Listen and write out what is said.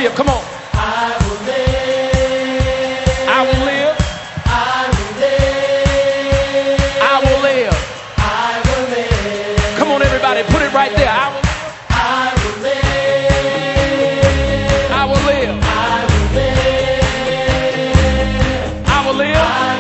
live. Come on. I will live. I will live. I will live. I will live. I will live. Come on, everybody, put it right there. I will live. I will live. I will live. I will live. I will live.